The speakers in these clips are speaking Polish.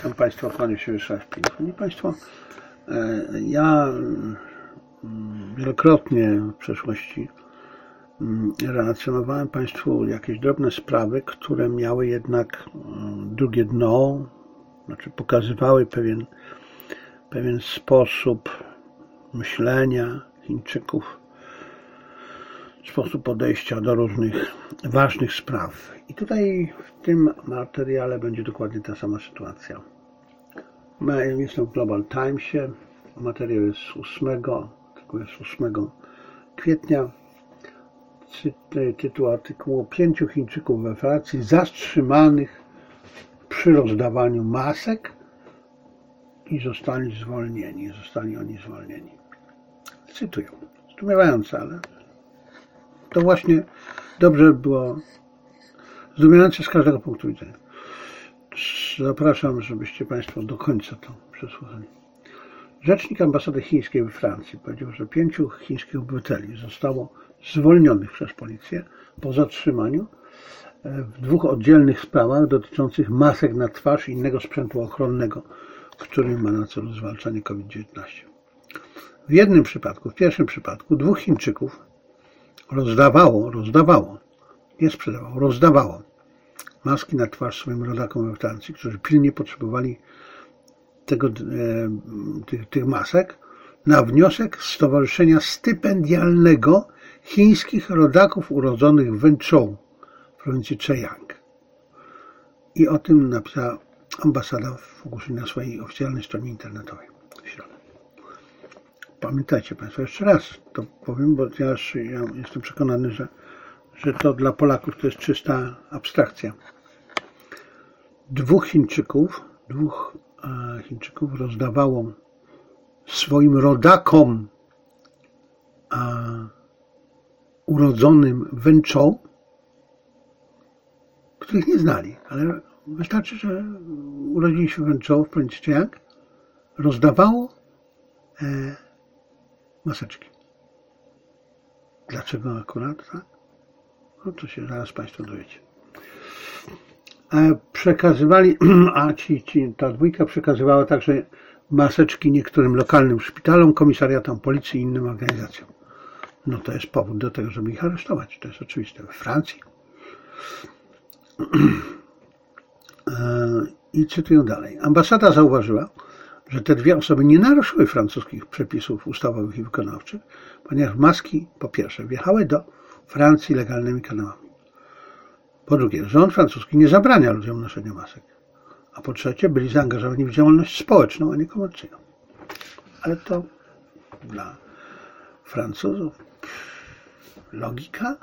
Witam Państwa, kłaniam się Ryszard. Szanowni Państwo, ja wielokrotnie w przeszłości relacjonowałem Państwu jakieś drobne sprawy, które miały jednak drugie dno, znaczy pokazywały pewien sposób myślenia Chińczyków, sposób podejścia do różnych ważnych spraw. I tutaj w tym materiale będzie dokładnie ta sama sytuacja. Jestem w Global Timesie, materiał jest z 8 kwietnia. Tytuł artykułu: 5 Chińczyków we Francji zatrzymanych przy rozdawaniu masek i zostali oni zwolnieni. Cytuję. Zdumiewające, ale to właśnie dobrze było zdumiewające z każdego punktu widzenia. Zapraszam, żebyście Państwo do końca to przesłuchali. Rzecznik ambasady chińskiej we Francji powiedział, że 5 chińskich obywateli zostało zwolnionych przez policję po zatrzymaniu w 2 oddzielnych sprawach dotyczących masek na twarz i innego sprzętu ochronnego, który ma na celu zwalczanie COVID-19. W pierwszym przypadku 2 Chińczyków rozdawało maski na twarz swoim rodakom we Francji, którzy pilnie potrzebowali tych masek, na wniosek Stowarzyszenia Stypendialnego Chińskich Rodaków Urodzonych w Wenzhou w prowincji Zhejiang. I o tym napisała ambasada w ogłoszeniu na swojej oficjalnej stronie internetowej w środę. Pamiętajcie Państwo, jeszcze raz to powiem, bo ja jestem przekonany, że to dla Polaków to jest czysta abstrakcja. 2 Chińczyków rozdawało swoim rodakom urodzonym w Wenzhou, których nie znali, ale wystarczy, że urodzili się w Wenzhou w prowincji Zhejiang, rozdawało maseczki. Dlaczego akurat tak? No to się zaraz Państwo dowiecie. Przekazywali, ta dwójka przekazywała także maseczki niektórym lokalnym szpitalom, komisariatom policji i innym organizacjom. No to jest powód do tego, żeby ich aresztować. To jest oczywiste. We Francji. I cytuję dalej. Ambasada zauważyła, że te 2 osoby nie naruszyły francuskich przepisów ustawowych i wykonawczych, ponieważ maski, po pierwsze, wjechały do Francji legalnymi kanałami. Po drugie, rząd francuski nie zabrania ludziom noszenia masek. A po trzecie, byli zaangażowani w działalność społeczną, a nie komercyjną. Ale to dla Francuzów logika.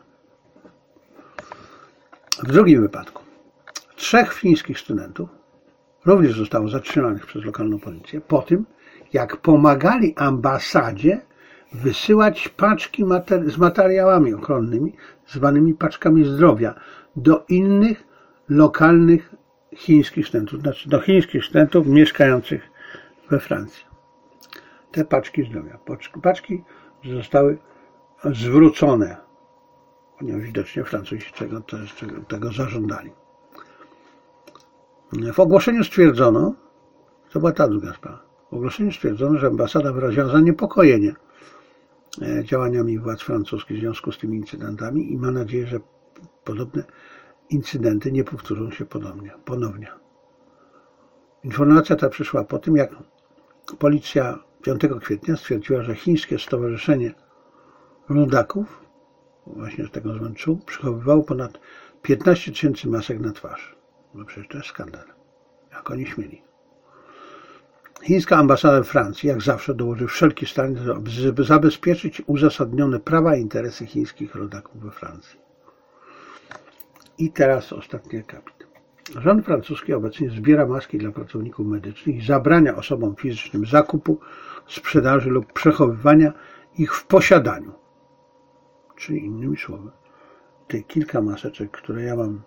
W drugim wypadku 3 chińskich studentów również zostało zatrzymanych przez lokalną policję po tym, jak pomagali ambasadzie wysyłać paczki z materiałami ochronnymi, zwanymi paczkami zdrowia, do innych lokalnych chińskich studentów, znaczy do chińskich studentów mieszkających we Francji. Te paczki zdrowia, paczki zostały zwrócone, ponieważ widocznie Francuzi tego zażądali. W ogłoszeniu stwierdzono, to była ta druga sprawa, w ogłoszeniu stwierdzono, że ambasada wyraziła zaniepokojenie działaniami władz francuskich w związku z tymi incydentami i ma nadzieję, że podobne incydenty nie powtórzą się ponownie. Informacja ta przyszła po tym, jak policja 5 kwietnia stwierdziła, że chińskie stowarzyszenie rodaków, właśnie z tego z Wenzhou, przechowywało ponad 15 000 masek na twarz. No przecież to jest skandal. Jak oni śmieli. Chińska ambasada we Francji, jak zawsze, dołoży wszelki starań, żeby zabezpieczyć uzasadnione prawa i interesy chińskich rodaków we Francji. I teraz ostatni akapit. Rząd francuski obecnie zbiera maski dla pracowników medycznych i zabrania osobom fizycznym zakupu, sprzedaży lub przechowywania ich w posiadaniu. Czyli innymi słowy, te kilka maseczek, które ja mam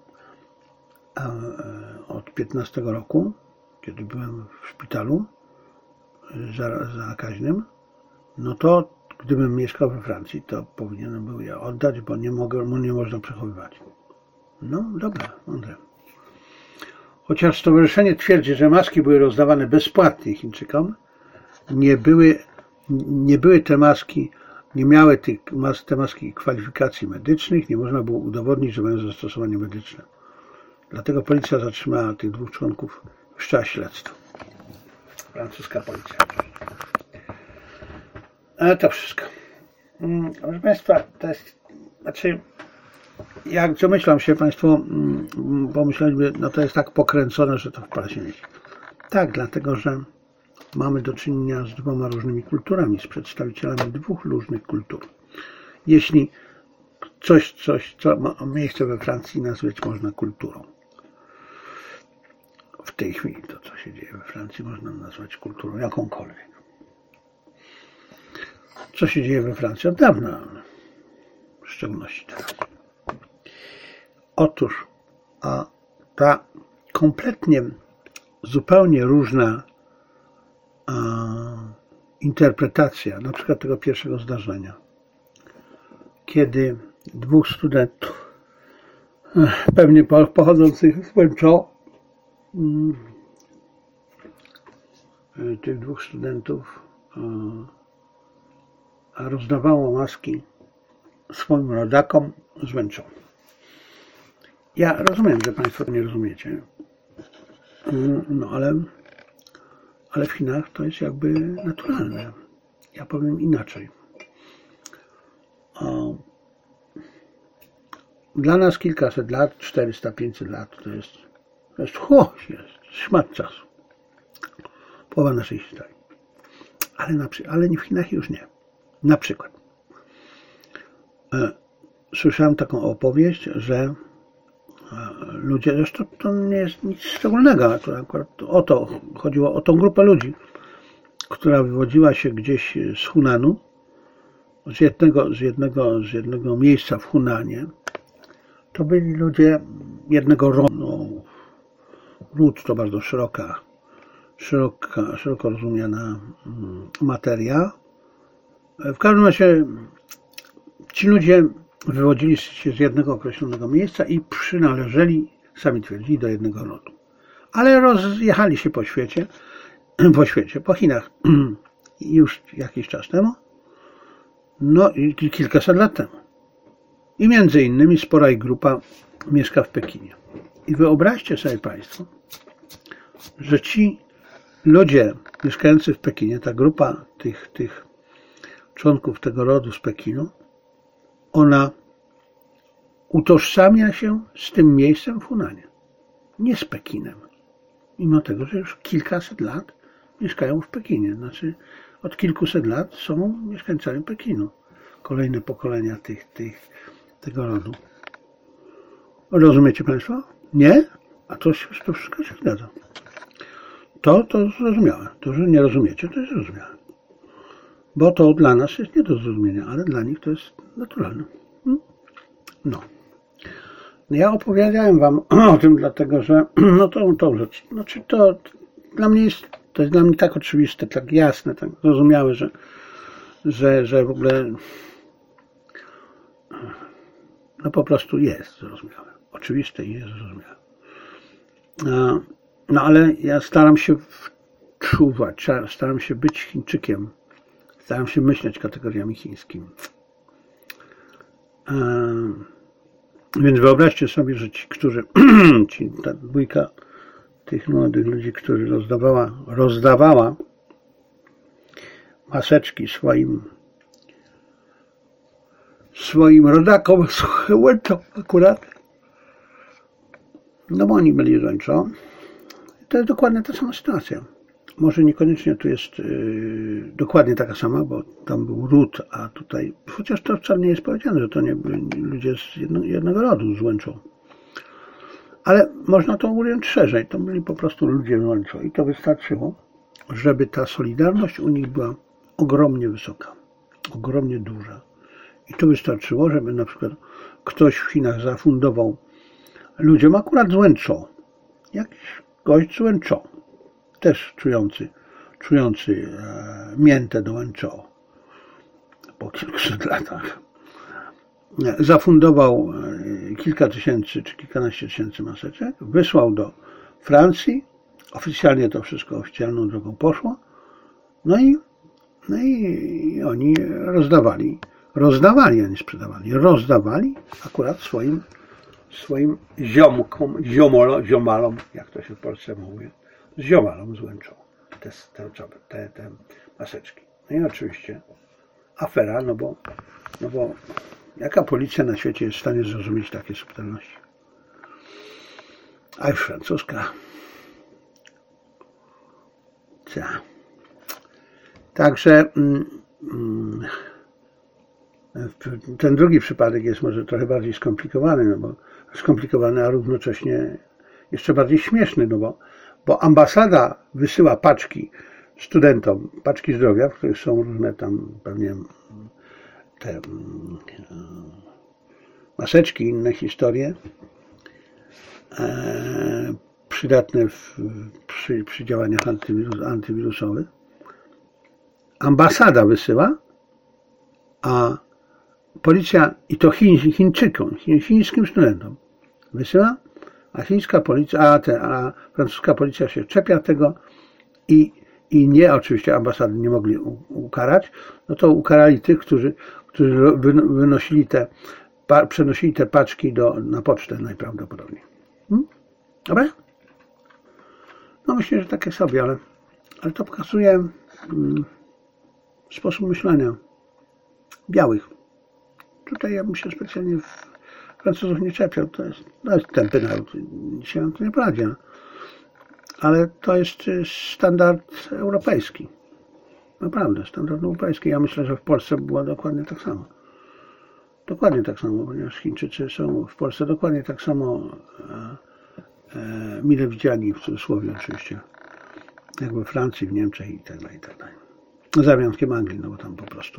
od 15 roku, kiedy byłem w szpitalu zakaźnym, no to gdybym mieszkał we Francji, to powinienem był je oddać, bo nie można przechowywać. No dobra, mądre. Chociaż stowarzyszenie twierdzi, że maski były rozdawane bezpłatnie Chińczykom, nie były te maski, nie miały te maski kwalifikacji medycznych, nie można było udowodnić, że mają zastosowanie medyczne. Dlatego policja zatrzymała tych 2 członków, wszczęła śledztwo. Francuska policja. Ale to wszystko. Proszę Państwa, to jest, jak domyślam się, Państwo pomyśleliby, no to jest tak pokręcone, że to w prasie mieści. Tak, dlatego, że mamy do czynienia z 2 różnymi kulturami, z przedstawicielami 2 różnych kultur. Jeśli coś, co ma miejsce we Francji, nazwać można kulturą. W tej chwili to, co się dzieje we Francji, można nazwać kulturą jakąkolwiek. Co się dzieje we Francji od dawna, w szczególności teraz. Otóż, a ta kompletnie, zupełnie różna interpretacja, na przykład tego pierwszego zdarzenia, kiedy 2 studentów, pewnie pochodzących z Węczoł, tych 2 studentów rozdawało maski swoim rodakom z Węczoł. Ja rozumiem, że Państwo to nie rozumiecie, no ale w Chinach to jest jakby naturalne. Ja powiem inaczej. Dla nas kilkaset lat, 400-500 lat to jest szmat czasu. Połowa naszej historii. Ale w Chinach już nie. Na przykład słyszałem taką opowieść, że ludzie, zresztą to nie jest nic szczególnego, akurat chodziło o tą grupę ludzi, która wywodziła się gdzieś z Hunanu, z jednego miejsca w Hunanie. To byli ludzie jednego rodu. Ród to bardzo szeroko rozumiana materia. W każdym razie ci ludzie wywodzili się z jednego określonego miejsca i przynależeli, sami twierdzili, do jednego rodu. Ale rozjechali się po Chinach już jakiś czas temu, no i kilkaset lat temu. I między innymi spora ich grupa mieszka w Pekinie. I wyobraźcie sobie Państwo, że ci ludzie mieszkający w Pekinie, ta grupa tych członków tego rodu z Pekinu, ona utożsamia się z tym miejscem w Hunanie, nie z Pekinem. Mimo tego, że już kilkaset lat mieszkają w Pekinie. Znaczy od kilkuset lat są mieszkańcami Pekinu. Kolejne pokolenia tego rodu. Rozumiecie Państwo? Nie? A to wszystko się zgadza. To zrozumiałe. To, że nie rozumiecie, to jest zrozumiałe. Bo to dla nas jest nie do zrozumienia, ale dla nich to jest naturalne. No. Ja opowiedziałem Wam o tym, dlatego że tą rzecz, znaczy to dla mnie jest dla mnie tak oczywiste, tak jasne, tak zrozumiałe, że w ogóle no po prostu jest zrozumiałe. Oczywiste i jest zrozumiałe. No ale ja staram się wczuwać, staram się być Chińczykiem, staram się myśleć kategoriami chińskimi. Więc wyobraźcie sobie, że ci, którzy, ta dwójka tych młodych ludzi, którzy rozdawała maseczki swoim rodakom z Węczoł akurat, no bo oni byli z Węczoł. To jest dokładnie ta sama sytuacja. Może niekoniecznie tu jest dokładnie taka sama, bo tam był ród, a tutaj, chociaż to wcale nie jest powiedziane, że to nie byli ludzie z jednego rodu, z Węczoł. Ale można to ująć szerzej. To byli po prostu ludzie z Węczoł i to wystarczyło, żeby ta solidarność u nich była ogromnie wysoka, ogromnie duża. I to wystarczyło, żeby na przykład ktoś w Chinach zafundował ludziom akurat z Węczoł, jakiś gość z Węczoł, też czujący miętę do Węczoł po kilkuset latach, zafundował kilka tysięcy czy kilkanaście tysięcy maseczek, wysłał do Francji. Oficjalnie to wszystko oficjalną drogą poszło. No i oni rozdawali, a nie sprzedawali. Rozdawali akurat swoim ziomalom, jak to się w Polsce mówi, ziomalom z Łęczą, te maseczki. No i oczywiście afera, no bo jaka policja na świecie jest w stanie zrozumieć takie subtelności? A już francuska. Także ten drugi przypadek jest może trochę bardziej skomplikowany, a równocześnie jeszcze bardziej śmieszny, bo ambasada wysyła paczki studentom, paczki zdrowia, w których są różne tam pewnie te maseczki i inne historie przydatne przy działaniach antywirusowych. Ambasada wysyła, a policja, i to Chińczykom, chińskim studentom wysyła, a chińska policja, a francuska policja się czepia tego i nie, oczywiście ambasady nie mogli ukarać, no to ukarali tych, którzy przenosili te paczki na pocztę najprawdopodobniej. Dobra? No myślę, że takie sobie, ale to pokazuje sposób myślenia białych. Tutaj ja bym się specjalnie Francuzów nie czepiał, to jest tępy naród, dzisiaj nam to nie poradzi, ale to jest standard europejski. Naprawdę, standard europejski. Ja myślę, że w Polsce było dokładnie tak samo. Dokładnie tak samo, ponieważ Chińczycy są w Polsce dokładnie tak samo mile widziani, w cudzysłowie oczywiście, jak we Francji, w Niemczech i tak dalej, i tak dalej. Za wyjątkiem Anglii, no bo tam po prostu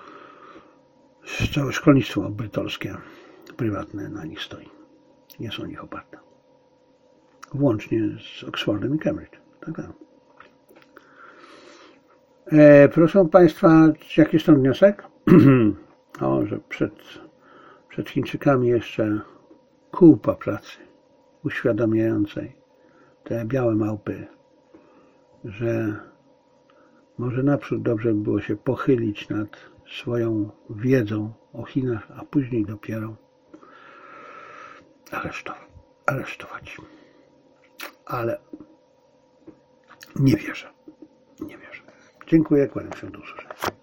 całe szkolnictwo brytolskie, prywatne na nich stoi. Nie są o nich oparte. Włącznie z Oxfordem i Cambridge. Tak. Proszę Państwa, jaki jest ten wniosek? Że przed Chińczykami jeszcze kupa pracy uświadamiającej te białe małpy, że może naprzód dobrze by było się pochylić nad swoją wiedzą o Chinach, a później dopiero aresztować. Ale nie wierzę. Dziękuję, kłaniam się do usłyszenia.